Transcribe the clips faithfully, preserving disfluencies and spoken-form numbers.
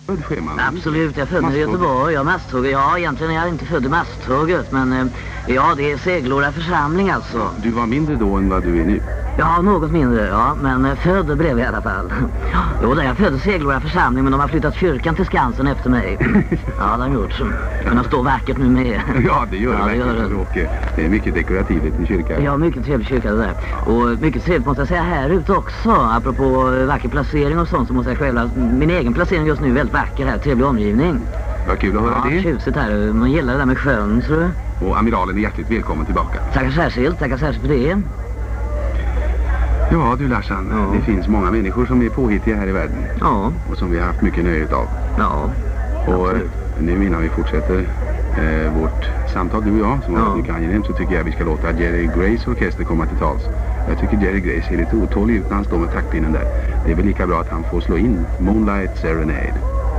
Född sjöman? Absolut, jag föddes i Göteborg. Jag masthugger. Ja, egentligen är jag inte född i masthugget, men eh, ja, det är Seglora församling alltså. Du var mindre då än vad du är nu? Ja, något mindre, ja, men eh, född blev jag i alla fall. Jo, där jag föddes i Seglora församling, men de har flyttat kyrkan till Skansen efter mig. Ja, det har gjort. Men de står vackert nu med. Ja, det gör det, ja, det, gör det. Och, det är mycket dekorativt i kyrkan. Ja, mycket trevlig kyrka det där. Och mycket trevligt måste jag säga här ute också. Apropå vacker placering och sånt, så måste jag själv. Min egen placering just nu är väldigt vacker här, trevlig omgivning. Vad kul att höra ja, det. Tjusigt här, man gillar det där med sjön, tror du. Och amiralen är hjärtligt välkommen tillbaka. Tackar särskilt, tackar särskilt för det. Ja du Larsan, ja. Det finns många människor som är påhittiga här i världen. Ja. Och som vi har haft mycket nöje av. Ja, och absolut. Nu innan vi fortsätter eh, vårt samtal, du och jag, som har varit mycket angenämt, så tycker jag vi ska låta Jerry Grace orkester komma till tals. Jag tycker Jerry Grace är lite otålig ut när han står med taktpinnen där. Det är väl lika bra att han får slå in Moonlight Serenade.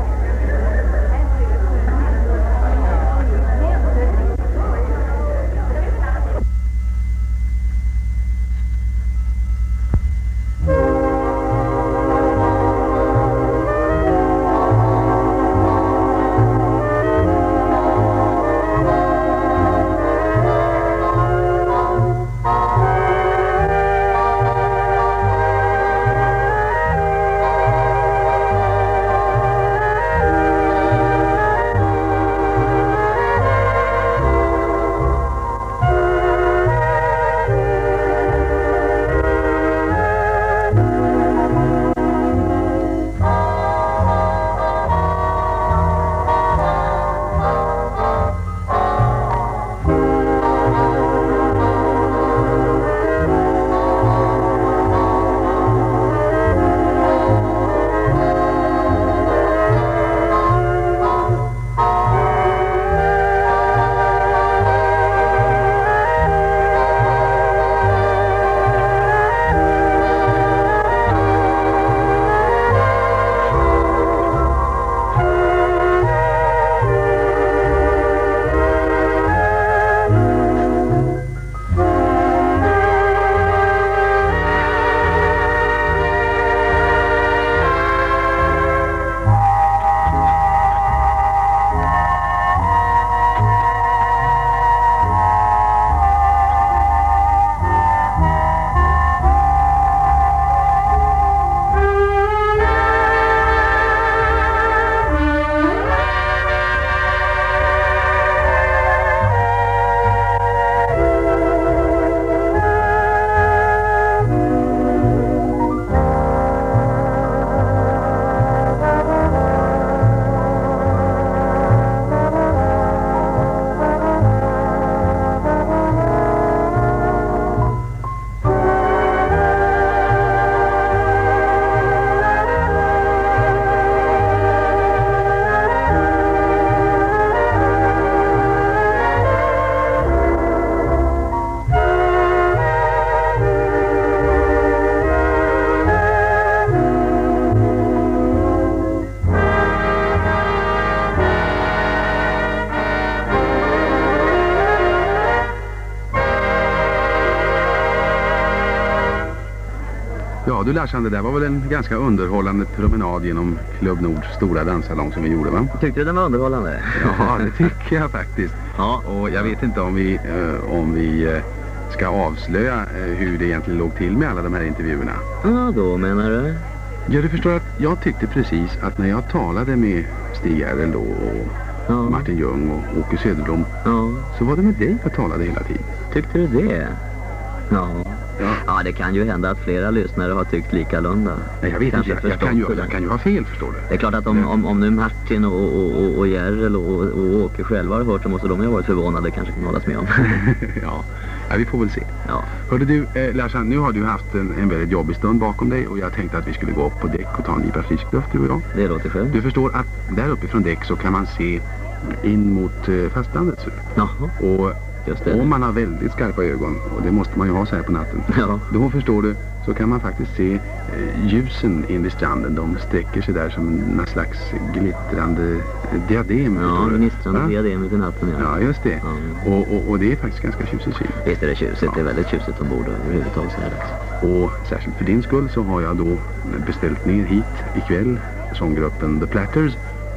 Ja du Larsan, det där var väl en ganska underhållande promenad genom Club Nords stora danssalong som vi gjorde, va? Tyckte du den var underhållande? Ja, det tycker jag faktiskt. Ja. Och jag vet inte om vi, eh, om vi eh, ska avslöja eh, hur det egentligen låg till med alla de här intervjuerna. Ja, då menar du? Ja, du förstår att jag tyckte precis att när jag talade med Stig Errel då och ja. Martin Ljung och Åke Söderblom, ja. Så var det med dig jag talade hela tiden. Tyckte du det? Ja. Ja. Ja, det kan ju hända att flera lyssnare har tyckt likalunda. Nej, jag vet inte, jag, jag, kan ju, jag kan ju ha fel, förstår du. Det är klart att om, om, om nu Martin och, och, och, och Järrel och, och Åke själva har hört, så måste de ju ha varit förvånade, kanske kan hållas med om. ja. ja, vi får väl se. Ja. Hörde du, eh, Larsan, nu har du haft en, en väldigt jobbig stund bakom dig och jag tänkte att vi skulle gå upp på däck och ta en nypa frisk luft, du och jag. Det låter skönt. Du förstår att där uppe från däck så kan man se in mot eh, fastlandet. Jaha. Och just det. Om man har väldigt skarpa ögon, och det måste man ju ha så här på natten, ja. Då förstår du, så kan man faktiskt se eh, ljusen in vid stranden. De sträcker sig där som en slags glittrande diadem. Ja, gnistrande ja? diadem ute i natten. Ja, ja just det. Ja. Och, och, och det är faktiskt ganska tjusigt syn. Visst är det tjusigt, ja. Det är väldigt tjusigt ombord överhuvudtaget så här. Och särskilt för din skull så har jag då beställt ner hit ikväll sånggruppen The Platters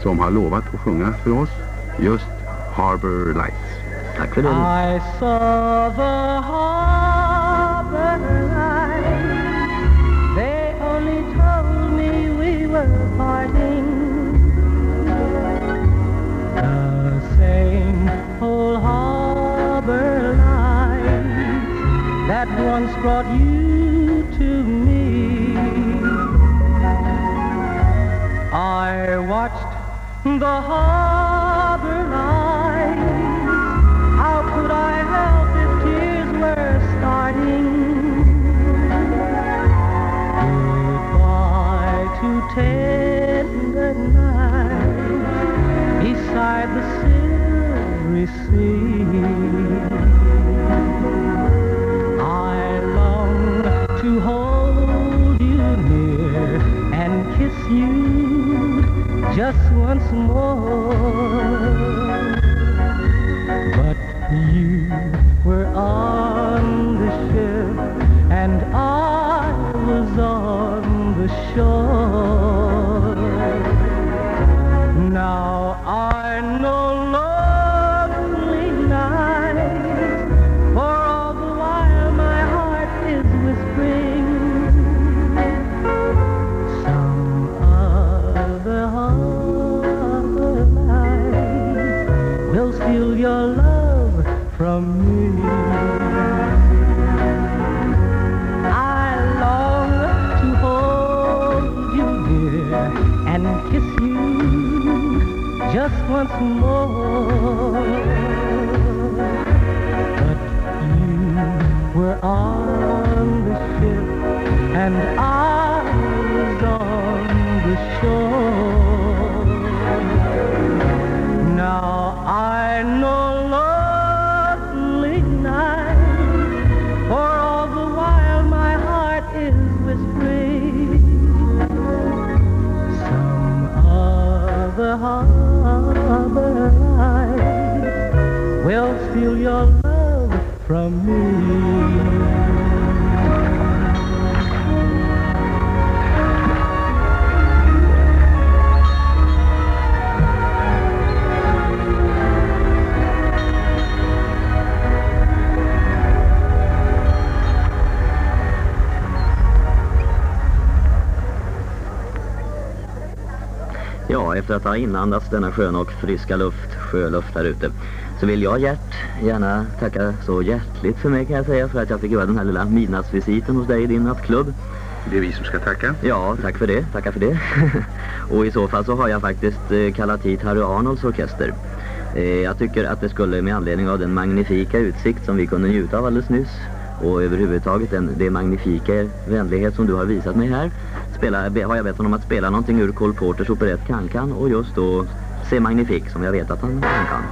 som har lovat att sjunga för oss just Harbor Lights. Tack för det. I saw the harbor lights. They only told me we were parting. The same old harbor lights that once brought you to me. I watched the harbor lights. How could I help if tears were starting? Goodbye to tender nights beside the silvery sea. I long to hold you near and kiss you just once more. But you were on the ship and I was on the shore. Now I know lonely nights, for all the while my heart is whispering some other harbor lights will steal your love from me. I long to hold you dear and kiss you just once more. But you were on the ship and I was on the shore. Now I know lonely nights, for all the while my heart is whispering some other harbor lights will steal your love from me. Ja, efter att ha inandats denna sköna och friska luft, sjöluft här ute, så vill jag Gert gärna tacka så hjärtligt för mig, kan jag säga, för att jag fick göra den här lilla midnattsvisiten hos dig i din nattklubb. Det är vi som ska tacka. Ja, tack för det, tackar för det. Och i så fall så har jag faktiskt eh, kallat hit Harry Arnolds orkester. Eh, jag tycker att det skulle, med anledning av den magnifika utsikt som vi kunde njuta av alldeles nyss, och överhuvudtaget den, det magnifika vänlighet som du har visat mig här, spela, har jag bett honom att spela någonting ur Cole Porters operett Can-Can, och just då Se Magnifique, som jag vet att han kan.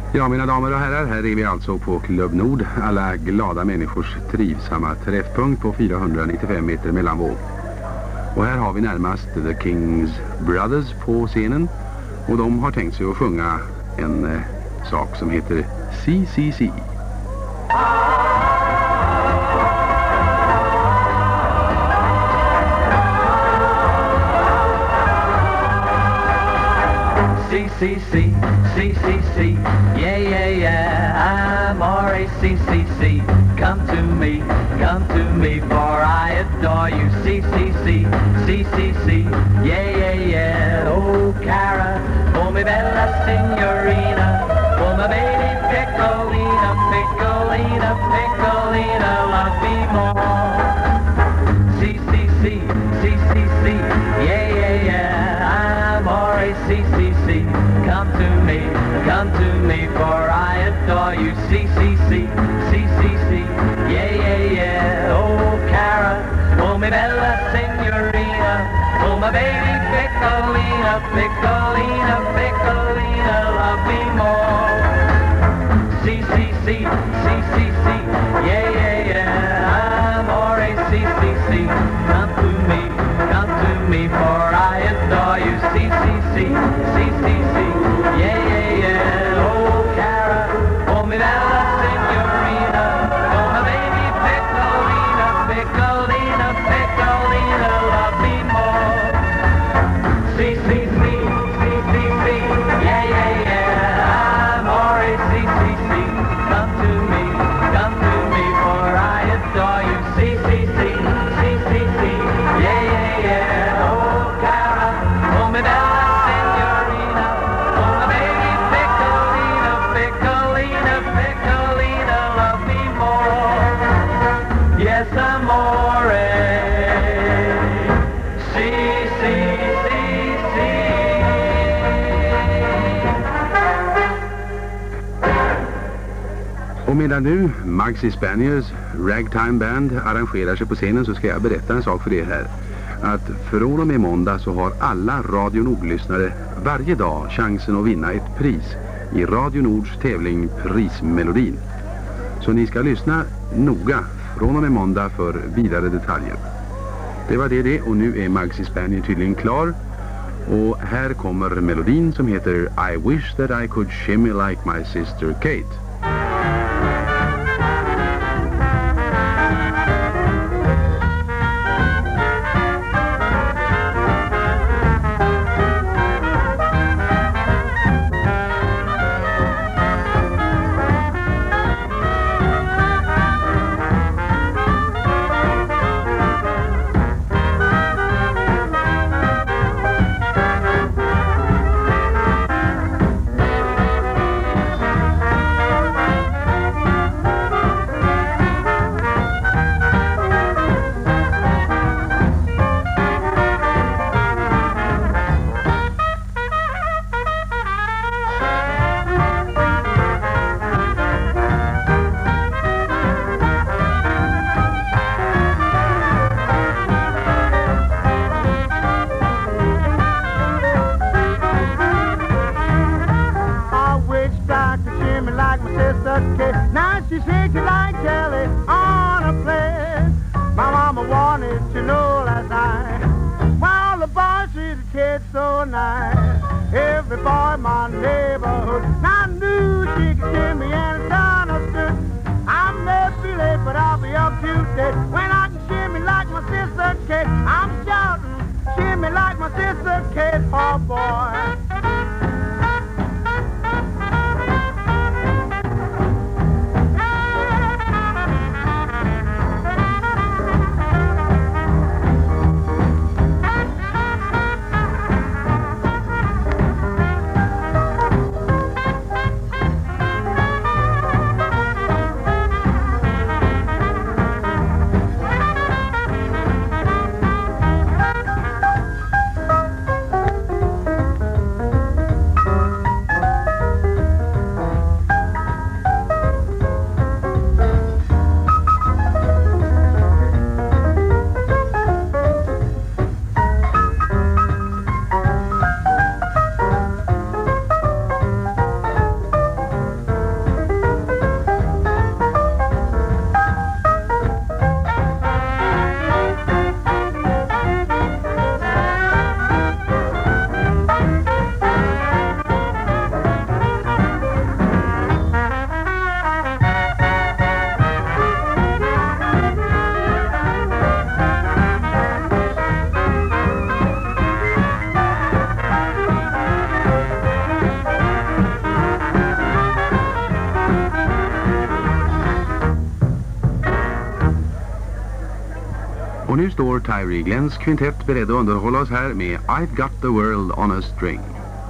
Ja, mina damer och herrar, här är vi alltså på Club Nord, alla glada människors trivsamma träffpunkt på fyrahundranittiofem meter mellanvåg. Och här har vi närmast The Kings Brothers på scenen, och de har tänkt sig att sjunga en eh, sak som heter C C C. C C C, C C C, yeah, yeah, yeah, I'm R A C C C. Come to me, come to me, for I adore you. C C C, C C C, yeah, yeah, yeah. Oh, cara, oh, mi bella signorina, oh, my baby Piccolina, Piccolina, Piccolina, love me more. C C C, C C C, yeah, yeah, yeah, I'm R A C C C. Come to me, come to me, for I adore you. C C C, C C C, yeah, yeah, yeah. Oh, cara, oh, mi bella signorina, oh, my baby Piccolina, Piccolina, Piccolina, love me more. C C C, C C C, yeah, yeah, yeah, I'm R A C C C. Come to me, come to me, for I adore you. C C C, C C C, yeah, yeah, yeah. Oh, cara, oh, mi bella signorina, oh, my baby Piccolina, Piccolina, Piccolina, love me more. C C C, C C C, yeah, yeah, yeah, I'm R A C C C. Come to me, come to me, for I adore you. C C C, C C C, yeah, yeah, yeah. Oh, cara, oh, mi bella signorina, oh, my baby Piccolina, Piccolina, Piccolina, love me more. Yes, amore. C C C C. Och medan nu Maxi Spaniers Ragtime Band arrangerar sig på scenen, så ska jag berätta en sak för er här. Att från och med måndag så har alla Radio Nord-lyssnare varje dag chansen att vinna ett pris i Radio Nords tävling Prismelodin. Så ni ska lyssna noga från och med måndag för vidare detaljer. Det var det det, och nu är Maxi Spanier tydligen klar. Och här kommer melodin som heter I wish that I could shimmy like my sister Kate. Now she shakes it like jelly on a plate. My mama wanted to know last night why all the boys treat the kids so nice. Every boy in my neighborhood now knew she could shimmy and it's understood. I may be late, but I'll be up to date when I can shimmy like my sister Kate. I'm shouting, shimmy like my sister Kate, oh boy. nu står Tyree Glenns kvintett beredd att underhålla oss här med I've Got the World on a String.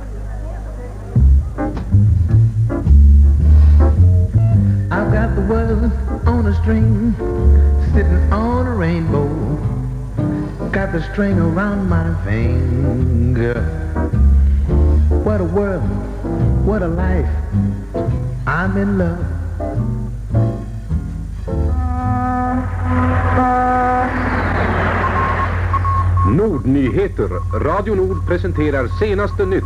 I've got the world on a string, sitting on a rainbow. Got the string around my finger. What a world, what a life, I'm in love. Nordnyheter. Radio Nord presenterar senaste nytt.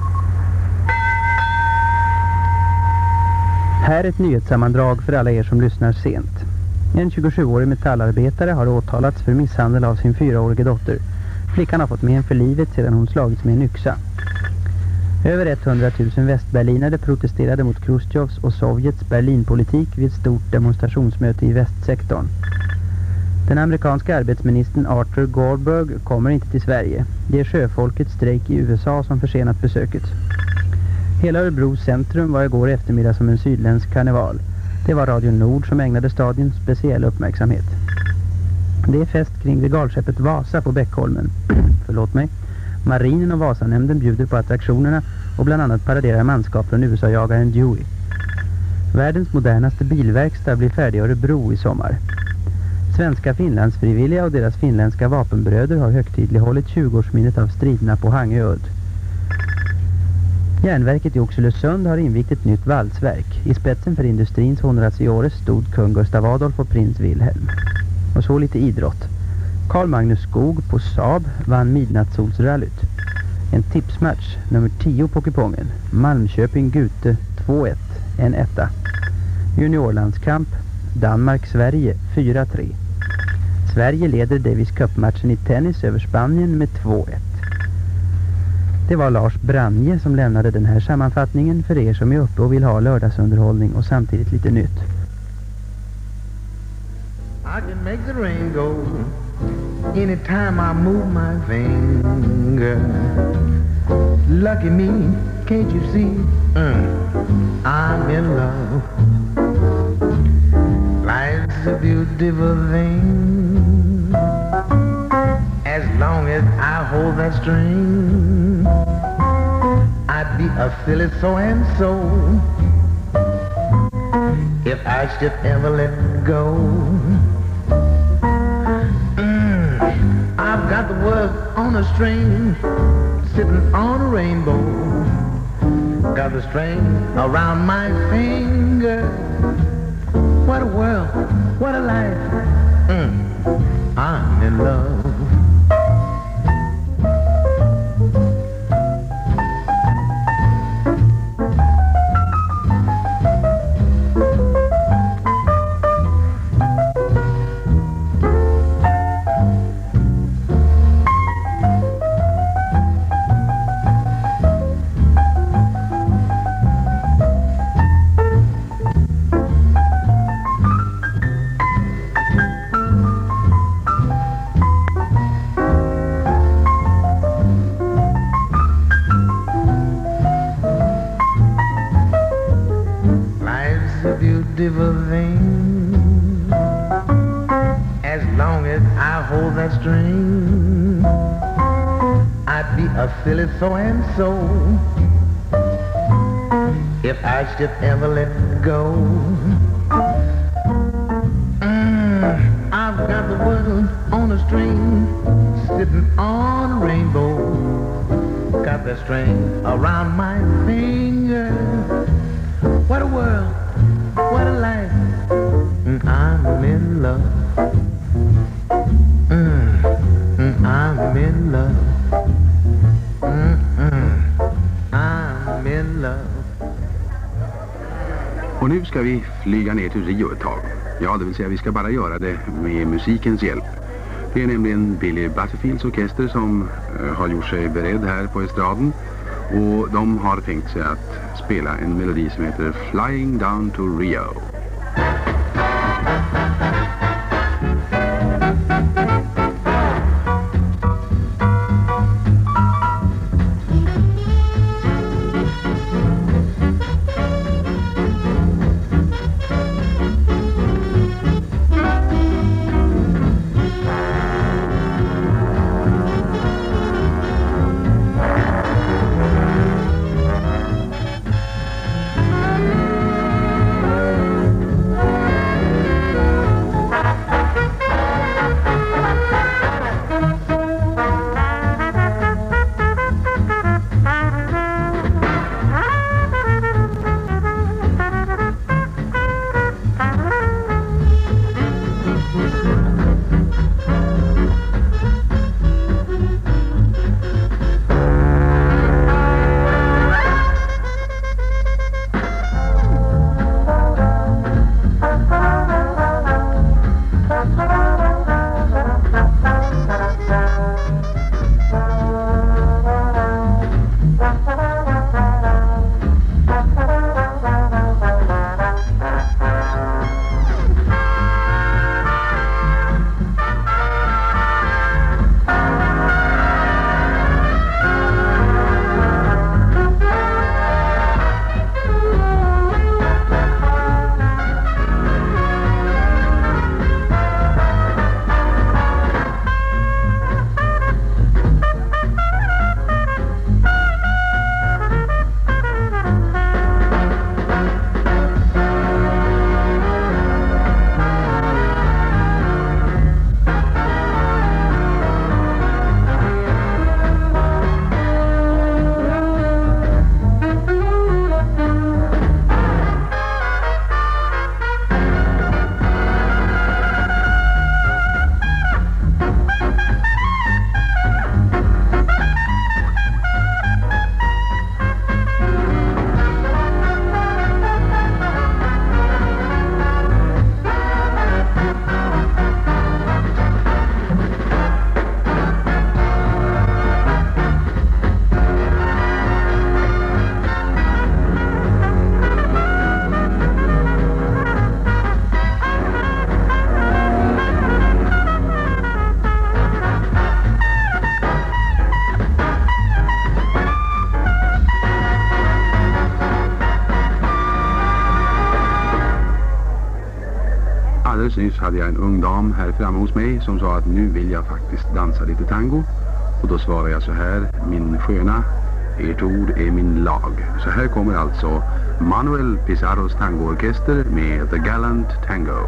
Här är ett nyhetssammandrag för alla er som lyssnar sent. En tjugosjuårig metallarbetare har åtalats för misshandel av sin fyraårige dotter. Flickan har fått men för livet sedan hon slagits med en yxa. Över hundratusen västberlinare protesterade mot Khrushchevs och Sovjets Berlinpolitik vid ett stort demonstrationsmöte i västsektorn. Den amerikanska arbetsministern Arthur Goldberg kommer inte till Sverige. Det är sjöfolkets strejk i U S A som försenat besöket. Hela Örebros centrum var igår eftermiddag som en sydländsk karneval. Det var Radio Nord som ägnade stadion speciell uppmärksamhet. Det är fest kring regalskeppet Vasa på Bäckholmen. Förlåt mig. Marinen och Vasanämnden bjuder på attraktionerna och bland annat paraderar manskap från U S A-jagaren Dewey. Världens modernaste bilverkstad blir färdig i Örebro i sommar. Svenska finlandsfrivilliga och deras finländska vapenbröder har högtidlighållit tjugoårsminnet av striderna på Hangöd. Järnverket i Oxelösund har invigt ett nytt valsverk. I spetsen för industrins hundraårsåret stod kung Gustav Adolf och prins Wilhelm. Och så lite idrott. Carl Magnus Skog på Saab vann midnattssolsrallyt. En tipsmatch, nummer tio på kupongen. Malmköping-Gute två ett, en etta. Juniorlandskamp, Danmark-Sverige fyra tre. Sverige leder Davis Cup-matchen i tennis över Spanien med två ett. Det var Lars Branje som lämnade den här sammanfattningen för er som är uppe och vill ha lördagsunderhållning och samtidigt lite nytt. I can make the rain go anytime I move my finger. Lucky me, can't you see? Mm, I'm in love. Life's a beautiful thing. As long as I hold that string, I'd be a silly so-and-so if I should ever let go. Mm, I've got the world on a string, sitting on a rainbow. Got the string around my finger. What a world, what a life, mm, I'm in love. Thing. As long as I hold that string, I'd be a silly so-and-so if I should ever let go. Mm, I've got the world on a string, sitting on a rainbow. Got the string around my finger. What a world, what a life, mm, I'm in love. Mm, mm, I'm in love. Mm, mm, I'm in love. Och nu ska vi flyga ner till Rio ett tag. Ja, det vill säga vi ska bara göra det med musikens hjälp. Det är nämligen Billy Butterfields orkester som uh, har gjort sig beredd här på estraden. Och de har tänkt sig att spela en melodi som heter Flying Down to Rio. Alldeles nyss hade jag en ung dam här framme hos mig som sa att nu vill jag faktiskt dansa lite tango. Och då svarar jag så här: min sköna, ert ord är min lag. Så här kommer alltså Manuel Pizarros tangoorkester med The Gallant Tango.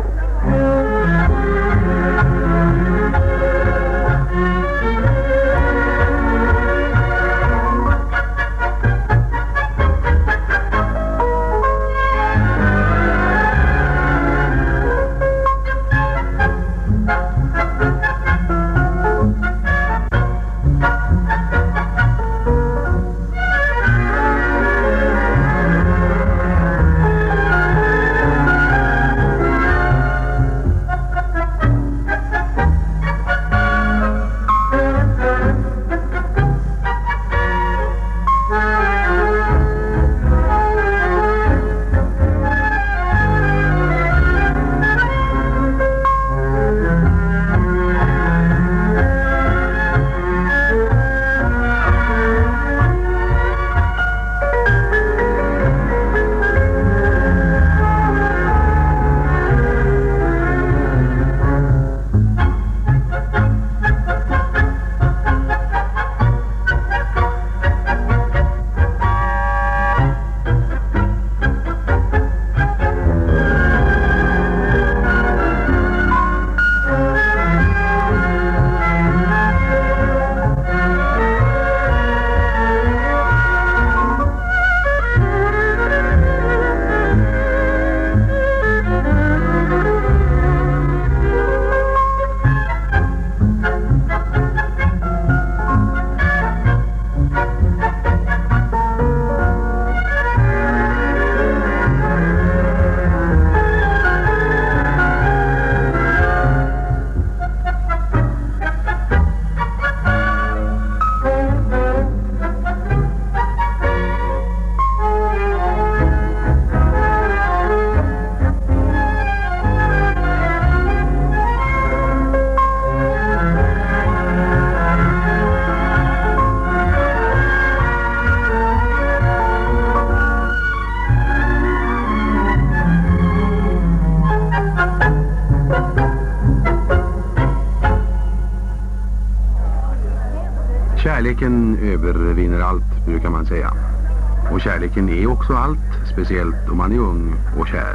Kärleken övervinner allt, brukar man säga. Och kärleken är också allt, speciellt om man är ung och kär.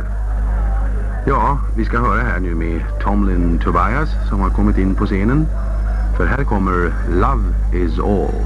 Ja, vi ska höra här nu med Tomlin Tobias som har kommit in på scenen. För här kommer Love is All.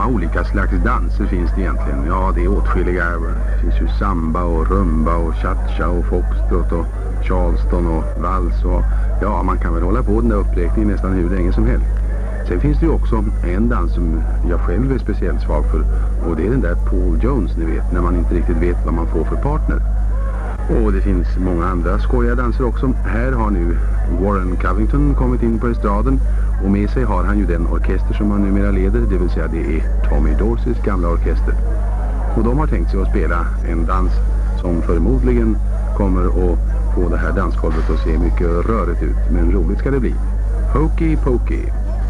många olika slags danser finns det egentligen. Ja, det är åtskilliga. Det finns ju samba och rumba och cha-cha och foxtrot och charleston och vals och ja, man kan väl hålla på den där uppräkningen nästan hur länge som helst. Sen finns det ju också en dans som jag själv är speciellt svag för, och det är den där Paul Jones, ni vet, när man inte riktigt vet vad man får för partner. Och det finns många andra skojiga danser också. Här har nu Warren Covington kommit in på estraden, och med sig har han ju den orkester som han numera leder, det vill säga det är Tommy Dorseys gamla orkester. Och de har tänkt sig att spela en dans som förmodligen kommer att få det här dansgolvet att se mycket rörigt ut, men roligt ska det bli. Hokey Pokey.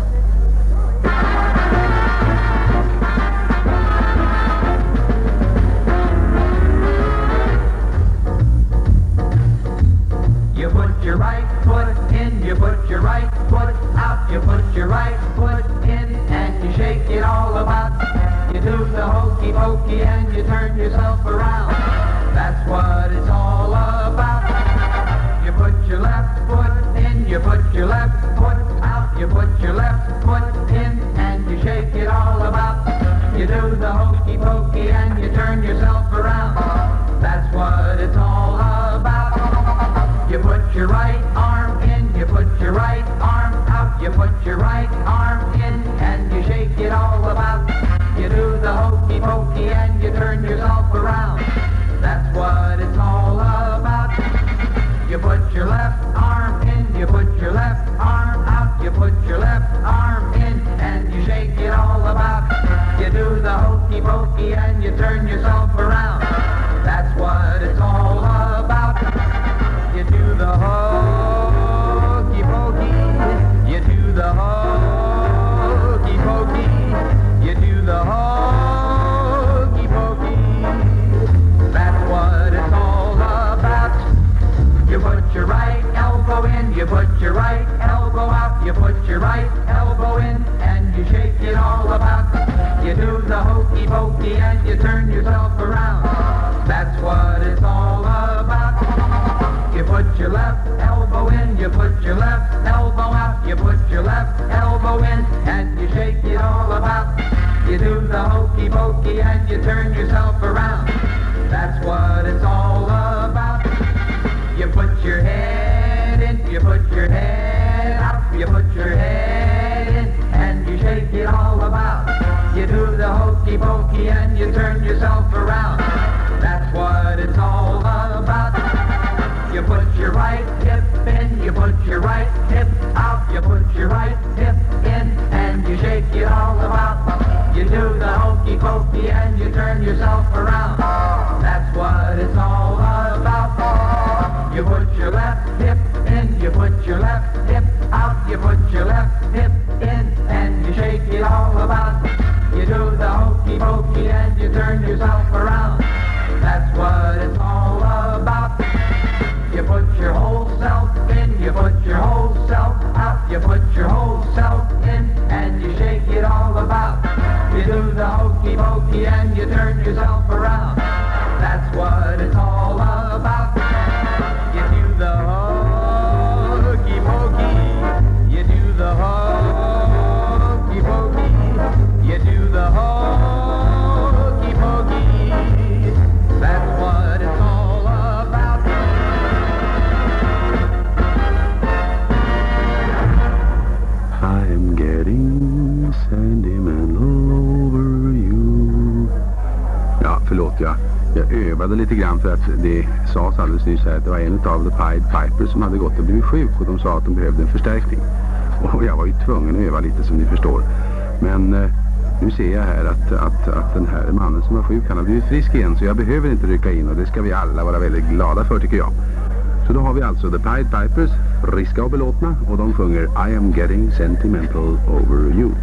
You put your right foot in, you put your right foot out, you put your right foot in and you shake it all about. You do the hokey pokey and you turn yourself around. That's what it's all about. You put your left foot in, you put your left foot out, you put your left foot in and you shake it all about. You do the hokey pokey and you turn yourself around. That's what it's all about. You put your right arm in, you put your right arm out, you put your right arm in and you shake it all about. You do the hokey pokey and you turn yourself around. That's what it's all about. You put your left arm in, you put your left arm out, you put your left arm in and you shake it all about. You do the hokey pokey and you turn yourself around. That's what it's all about. You do the hokey pokey, you do the hokey pokey, you do the hokey pokey. That's what it's all about. You put your right elbow in, you put your right elbow out, you put your right elbow in and you shake it all about. You do the hokey pokey and you turn yourself around. That's what it's all about. You put your left elbow in, you put your left elbow out, you put your left elbow in and you shake it all about. You do the hokey pokey and you turn yourself around. That's what it's all about. You put your head in, you put your head out, you put your head in and you shake it all about. You do the hokey pokey and you turn yourself around. That's what it's all about. You put your right hip in, you put your right hip out, you put your right hip in and you shake it all about. You do the hokey pokey and you turn yourself around. That's what it's all about. You put your left hip in, you put your left hip out, you put your left hip in and you shake it all about. You do the hokey pokey and you turn yourself around. That's what it's all about. You put your whole self in, you put your whole self out, you put your whole self in and you shake it all about. You do the hokey pokey and you turn yourself around. That's what it's all about. You do the hokey pokey, you do the hokey pokey, you do the hokey pokey. That's what it's all about. I'm getting sentimental over you. Ja, förlåt, jag, jag övade lite grann för att det sades alldeles nyss här att det var en av The Pied Pipers som hade gått och blivit sjuk och de sa att de behövde en förstärkning. Och jag var ju tvungen att öva lite som ni förstår. Men eh, nu ser jag här att, att, att den här mannen som var sjuk, han har blivit frisk igen så jag behöver inte rycka in och det ska vi alla vara väldigt glada för tycker jag. Så då har vi alltså The Pied Pipers, friska och belåtna, och de sjunger I am getting sentimental over you.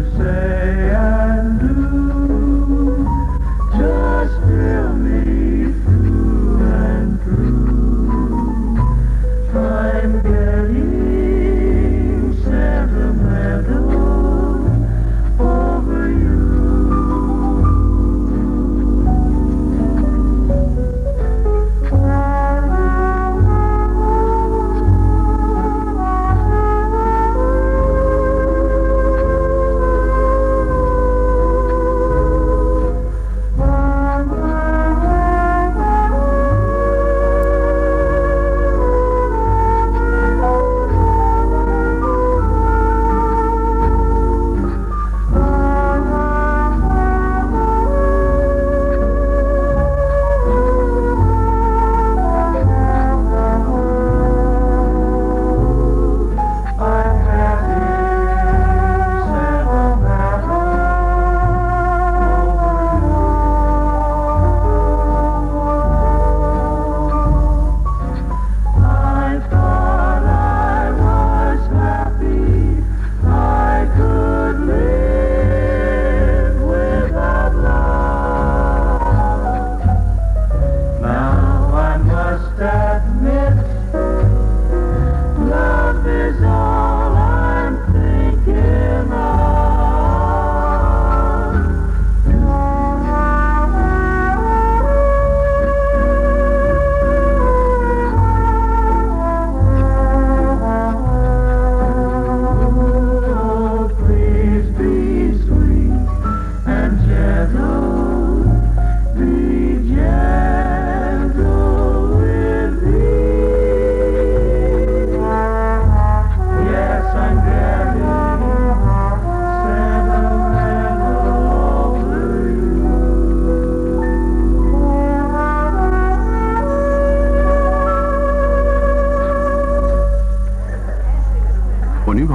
Just fill me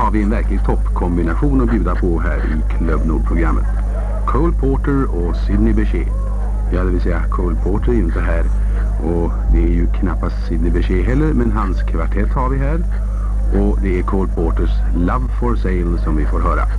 har vi en verklig toppkombination att bjuda på här i Club Nord-programmet. Cole Porter och Sidney Bechet. Ja, det vill säga Cole Porter är ju inte här och det är ju knappast Sidney Bechet heller, men hans kvartett har vi här. Och det är Cole Porters Love for Sale som vi får höra.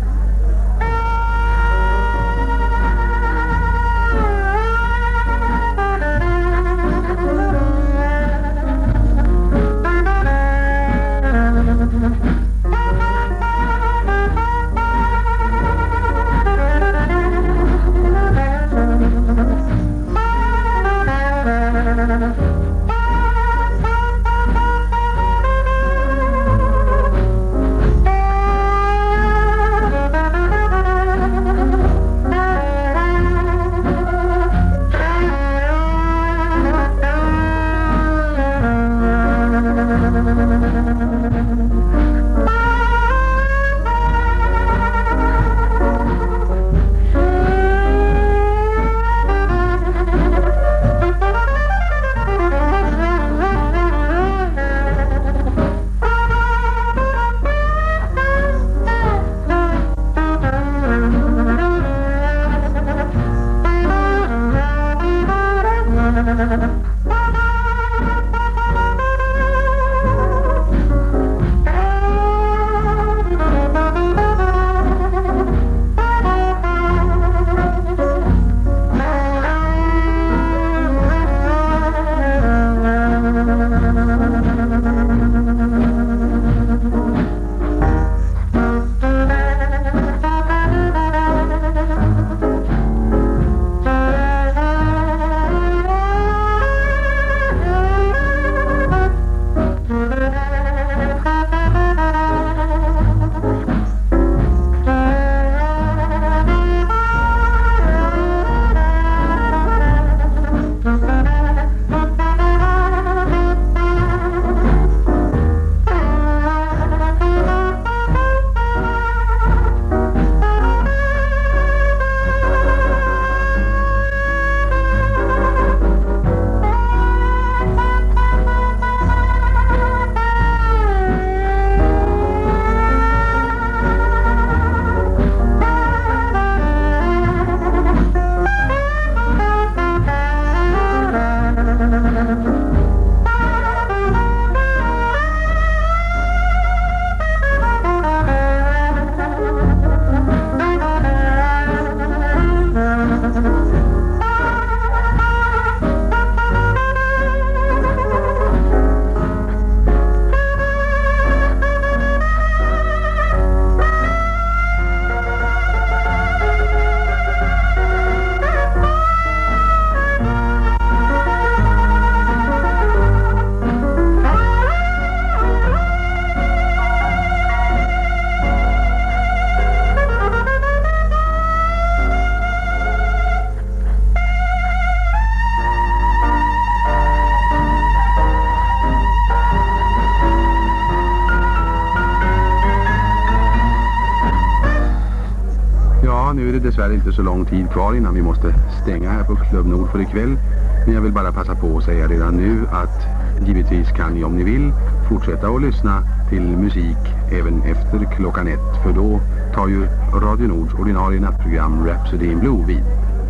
Nu är det dessvärre inte så lång tid kvar innan vi måste stänga här på Club Nord för ikväll. Men jag vill bara passa på att säga redan nu att givetvis kan ni om ni vill fortsätta att lyssna till musik även efter klockan ett. För då tar ju Radio Nords ordinarie nattprogram Rhapsody in Blue vid.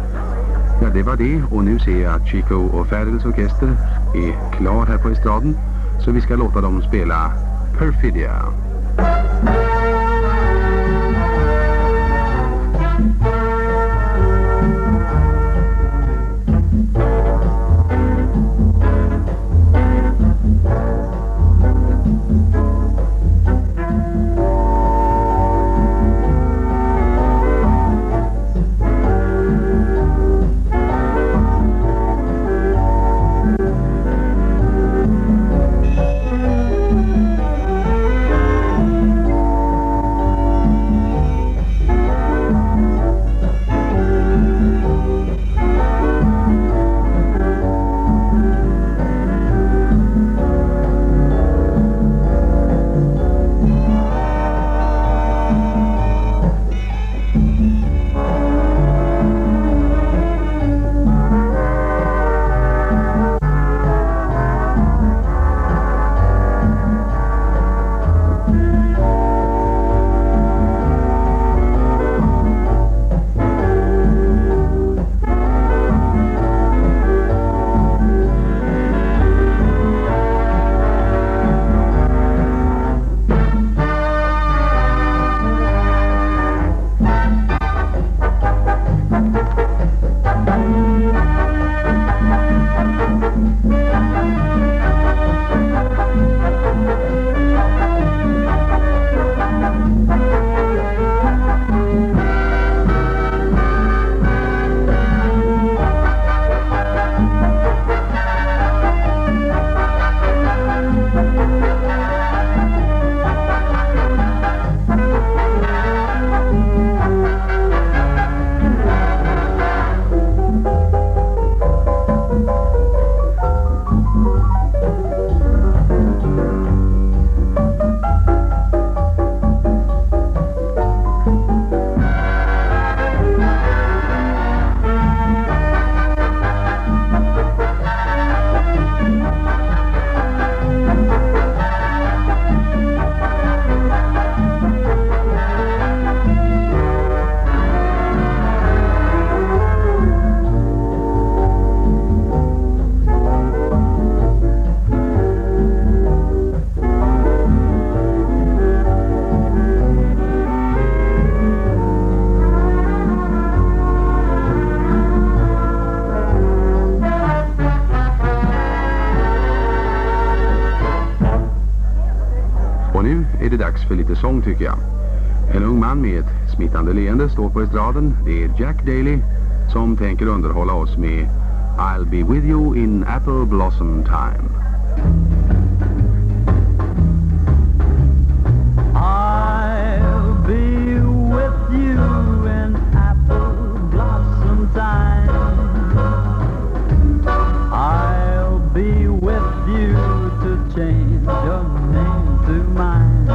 Ja, det var det, och nu ser jag att Chico och Färdels orkester är klar här på estraden. Så vi ska låta dem spela Perfidia. dags för lite sång tycker jag. En ung man med ett smittande leende står på estraden. Det är Jack Daly som tänker underhålla oss med I'll be with you in apple blossom time. I'll be with you in apple blossom time. I'll be with you to change your name to mine.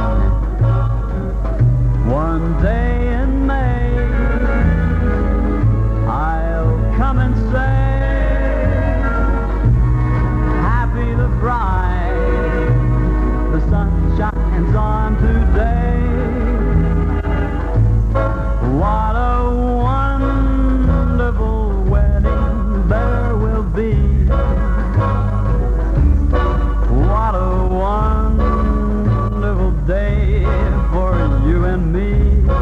One day in May, I'll come and say, happy the bride, the sun shines on today. What a wonderful wedding there will be. What a wonderful day for you and me.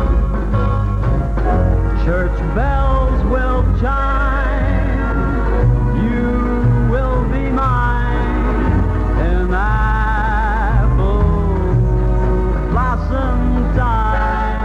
Church bells will chime, you will be mine in apple blossom time.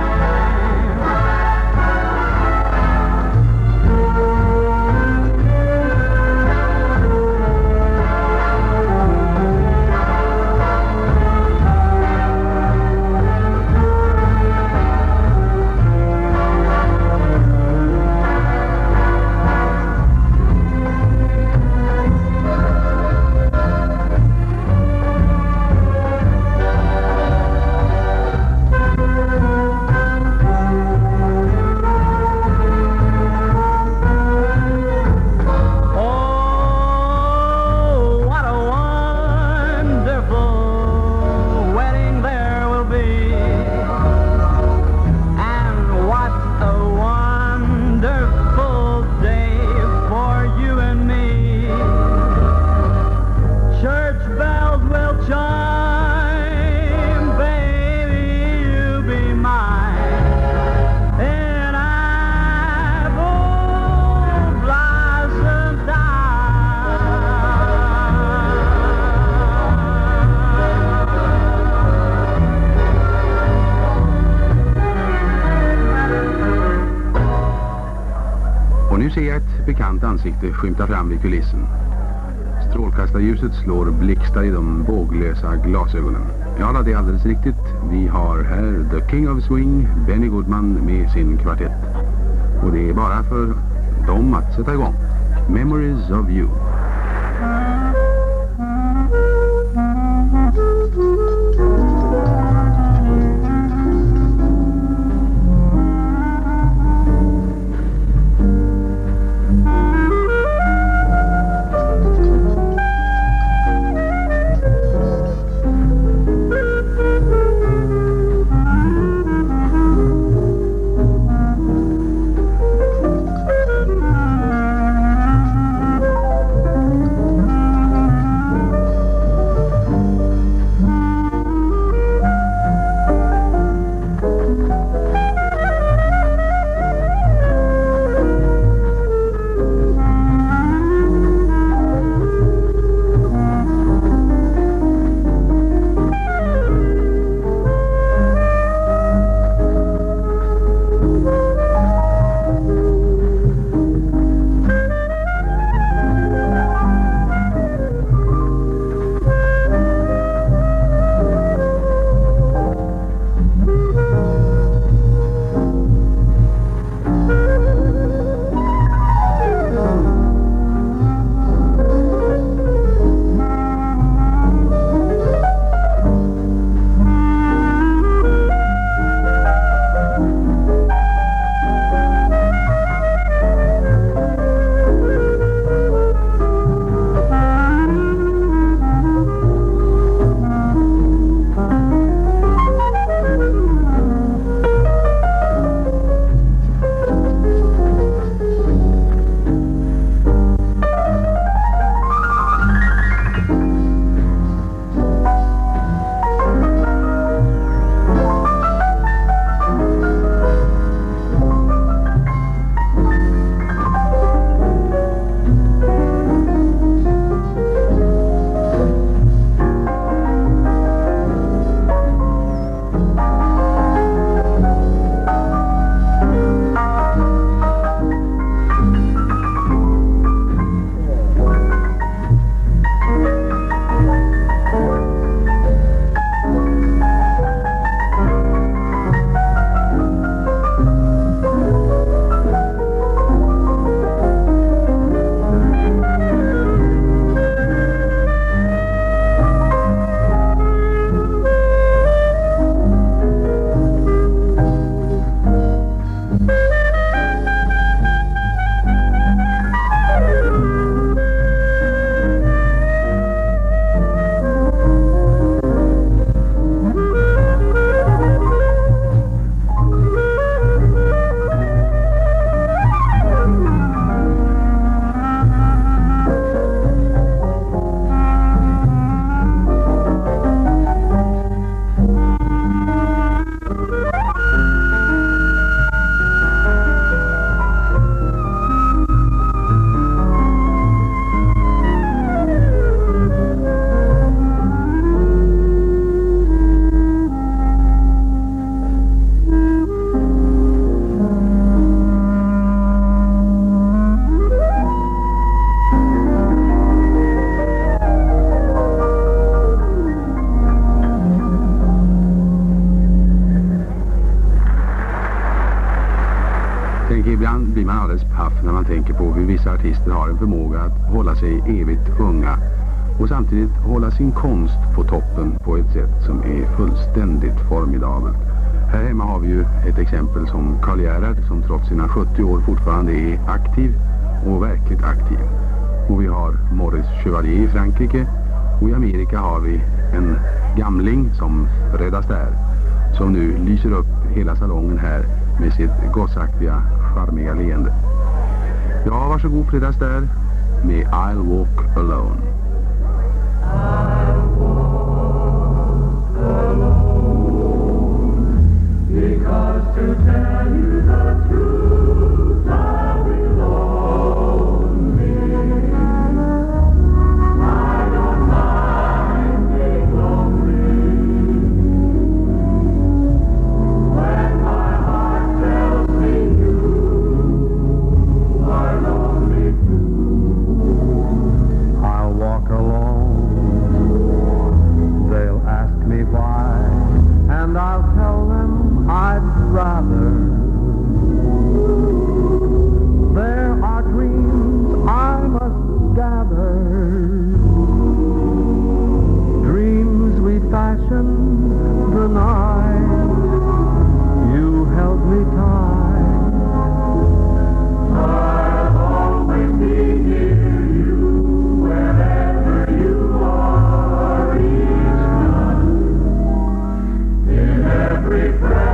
Ser jag ett bekant ansikte skymta fram vid kulissen. Strålkastarljuset slår blixtar i de båglösa glasögonen. Ja, det är alldeles riktigt. Vi har här The King of Swing, Benny Goodman med sin kvartett. Och det är bara för dem att sätta igång. Memories of You. paff när man tänker på hur vissa artister har en förmåga att hålla sig evigt unga och samtidigt hålla sin konst på toppen på ett sätt som är fullständigt formidabelt. Här hemma har vi ju ett exempel som Karl Gerhard som trots sina sjuttio år fortfarande är aktiv och verkligt aktiv. Och vi har Maurice Chevalier i Frankrike och i Amerika har vi en gamling som Fred Astaire som nu lyser upp hela salongen här med sitt gossaktiga, charmiga leende. Ja, varsågod Fred Astaire med I'll Walk Alone. I'll walk alone, because to tell you the truth, I'll be lonely. I don't mind being lonely when my heart tells me you are lonely too. I'll walk alone. They'll ask me why, and I'll tell them I'd rather. There are dreams I must gather, dreams we fashioned the night you held me tight. I'll always be near you wherever you are each night, in every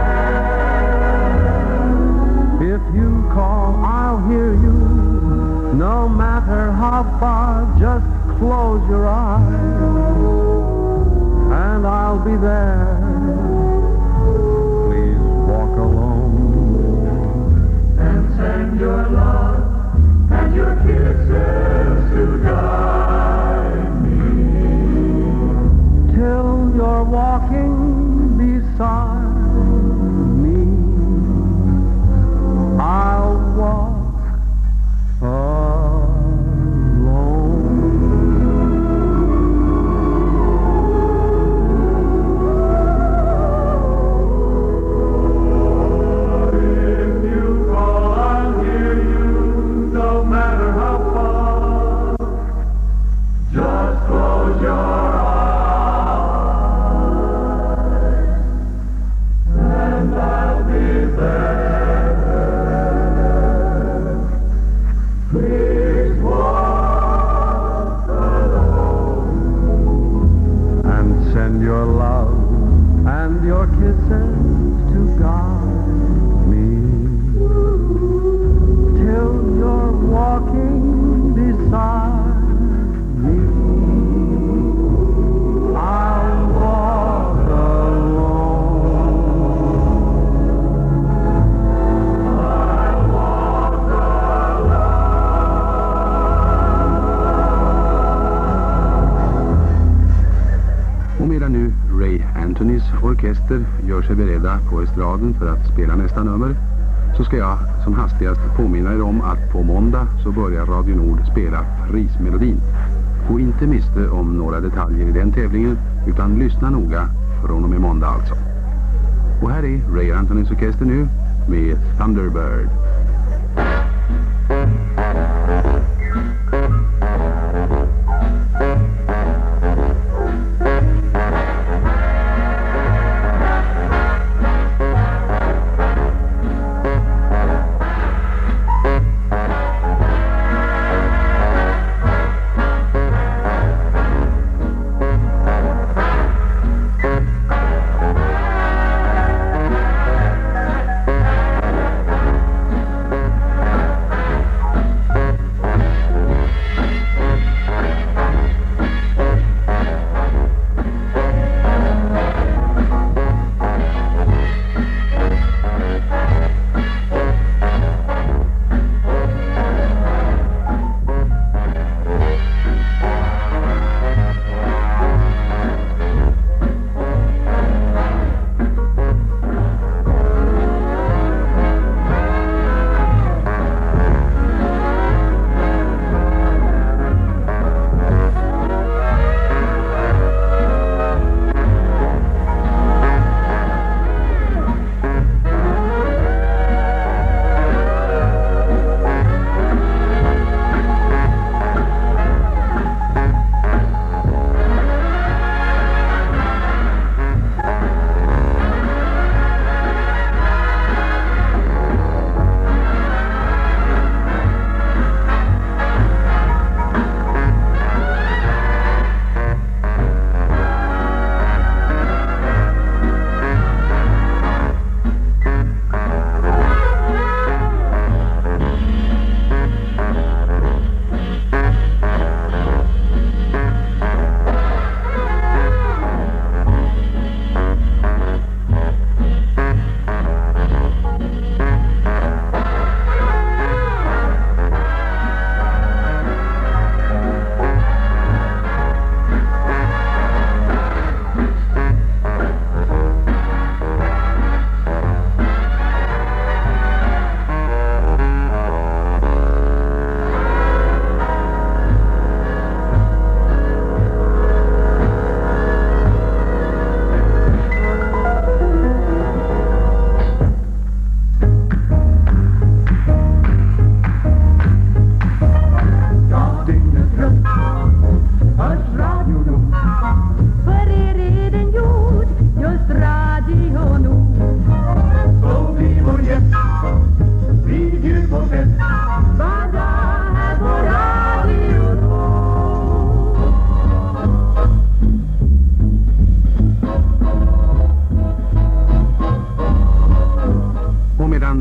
breath. If you call, I'll hear you, no matter how far. Just close your eyes, and I'll be there. Please walk alone, and send your love and your kisses to guide me till you're walking beside me. I'll walk your love and your kisses to guide me till you're walking beside me. I'll walk alone. I'll walk alone. Och medan nu Ray Anthonys orkester gör sig beredda på estraden för att spela nästa nummer, så ska jag som hastigast påminna er om att på måndag så börjar Radio Nord spela prismelodin. Och inte miste om några detaljer i den tävlingen, utan lyssna noga från och med måndag alltså. Och här är Ray Anthonys orkester nu med Thunderbird.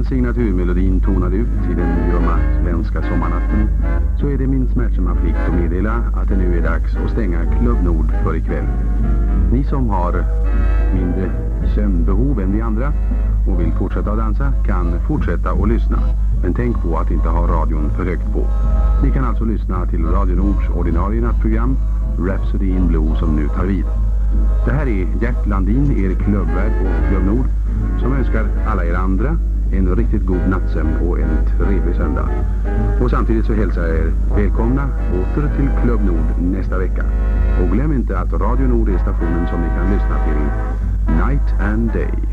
signaturmelodin tonar ut i den ljumma svenska sommarnatten så är det min smärtsamma plikt att meddela att det nu är dags att stänga Klubb Nord för ikväll. Ni som har mindre sömnbehov än vi andra och vill fortsätta att dansa kan fortsätta att lyssna. Men tänk på att inte ha radion för högt på. Ni kan alltså lyssna till Radio Nords ordinarie nattprogram Rhapsody in Blue som nu tar vid. Det här är Gert Landin, er klubbvärd på Klubb Nord, som önskar alla er andra en riktigt god nattsömn och en trevlig söndag. Och samtidigt så hälsar jag er välkomna åter till Klubb Nord nästa vecka. Och glöm inte att Radio Nord är stationen som ni kan lyssna till Night and Day.